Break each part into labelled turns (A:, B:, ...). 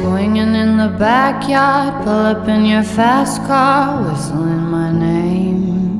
A: Swinging in the backyard, pull up in your fast car, whistling my name.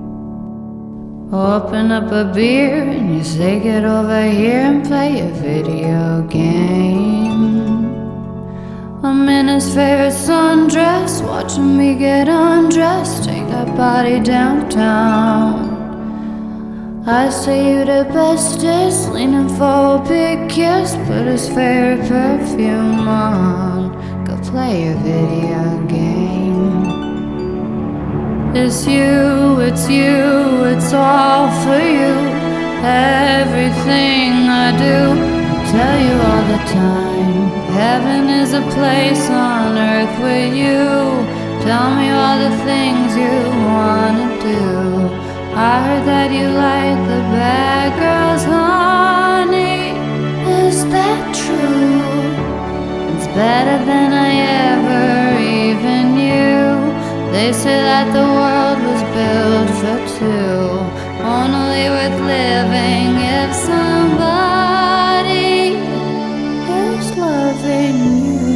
A: Open up a beer and you say get over here and play a video game. I'm in his favorite sundress, watching me get undressed, take that body downtown. I say you the bestest, leaning for a big kiss, put his favorite perfume on, go play a video game. It's you, it's all for you. Everything I do, I tell you all the time. Heaven is a place on earth with you. Tell me all the things you wanna do. I heard that you like the bad girls, honey. Is that true? It's better than I ever even knew. They say that the world was built for two, only worth living if somebody is loving you.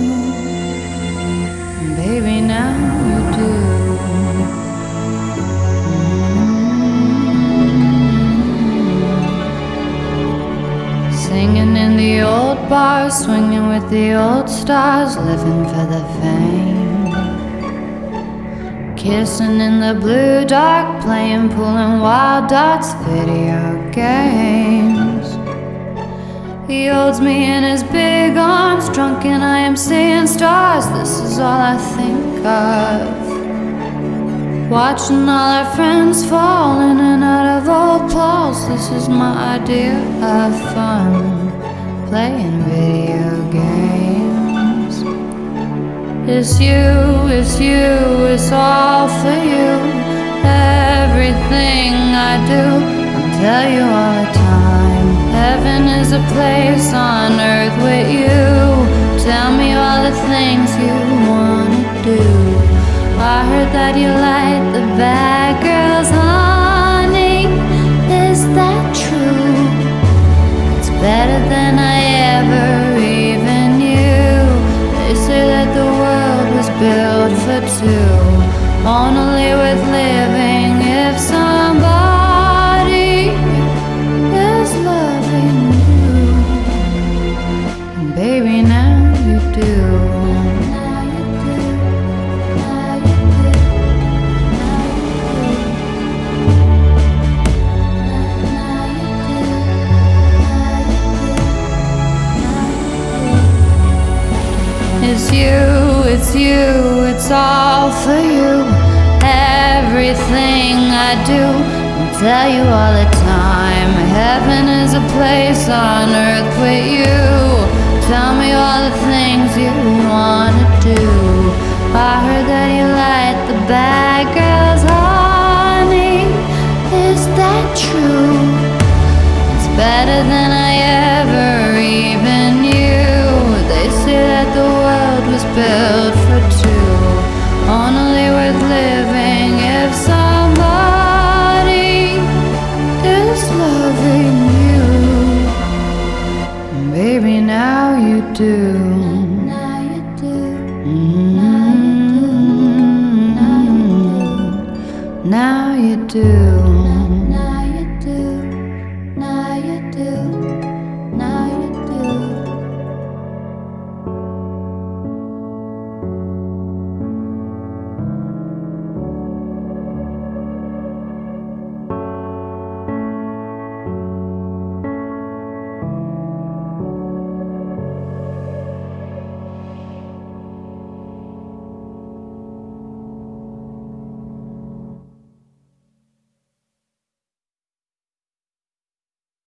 A: Baby, now you do. Singing in the old bars, swinging with the old stars, living for the fame. Kissing in the blue dark, playing pool and wild dots, video games. He holds me in his big arms, drunk and I am seeing stars. This is all I think of. Watching all our friends fall in and out of old clothes. This is my idea of fun, playing video games. It's you, it's all for you. Everything I do, I'll tell you all the time. Heaven is a place on earth with you. Tell me all the things you wanna do. I heard that you like the bad girls, honey. Is that true? It's better than I ever even knew. They say that the world was built for two, only worth living if somebody is loving you. And baby, now you do. It's you, it's all for you. Everything I do, I'll tell you all the time. Heaven is a place on earth with you. Tell me all the things you wanna do. I heard that you like the bad girls, honey. Is that true? It's better than I ever even knew. They say that the world was built for two, only worth living if somebody is loving you. And baby, now you do. Now you do. Now you do.